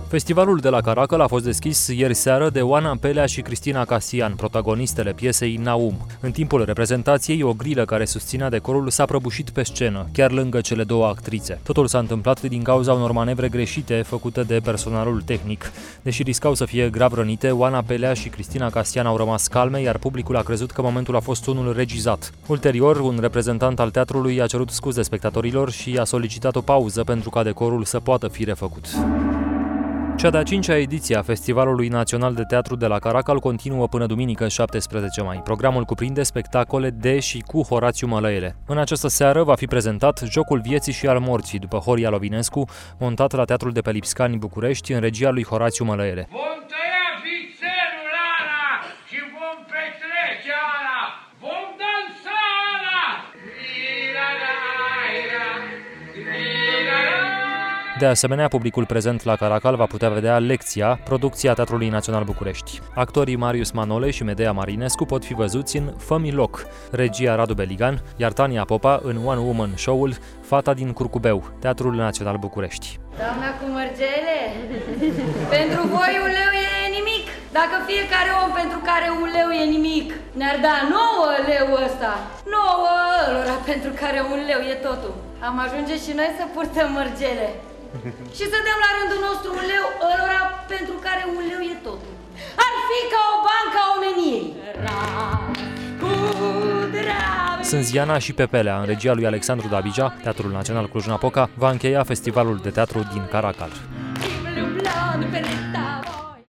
Festivalul de la Caracal a fost deschis ieri seară de Oana Pelea și Cristina Casian, protagonistele piesei Naum. În timpul reprezentației, o grilă care susținea decorul s-a prăbușit pe scenă, chiar lângă cele două actrițe. Totul s-a întâmplat din cauza unor manevre greșite făcute de personalul tehnic. Deși riscau să fie grav rănite, Oana Pelea și Cristina Casian au rămas calme, iar publicul a crezut că momentul a fost unul regizat. Ulterior, un reprezentant al teatrului a cerut scuze spectatorilor și a solicitat o pauză pentru ca decorul să poată fi refăcut. Cea de-a 5-a ediție a Festivalului Național de Teatru de la Caracal continuă până duminică 17 mai. Programul cuprinde spectacole de și cu Horațiu Mălăele. În această seară va fi prezentat Jocul Vieții și al Morții, după Horia Lovinescu, montat la Teatrul de pe Lipscani, București, în regia lui Horațiu Mălăele. Vom tăia vițelul ăla și vom petrece ăla! Vom dansa ăla! De asemenea, publicul prezent la Caracal va putea vedea Lecția, producția Teatrului Național București. Actorii Marius Manole și Medea Marinescu pot fi văzuți în Fă-mi loc, regia Radu Beligan, iar Tania Popa în One Woman Show-ul Fata din Curcubeu, Teatrul Național București. Doamna cu mărgele, pentru voi un leu e nimic. Dacă fiecare om pentru care un leu e nimic ne-ar da 9 leu ăsta, 9 ălora pentru care un leu e totul, am ajunge și noi să purtăm mărgele. Și să dăm la rândul nostru un leu ălora pentru care un leu e totul. Ar fi ca o bancă a omeniei. Sânziana și Pepelea, în regia lui Alexandru Dabija, Teatrul Național Cluj-Napoca, va încheia festivalul de teatru din Caracal.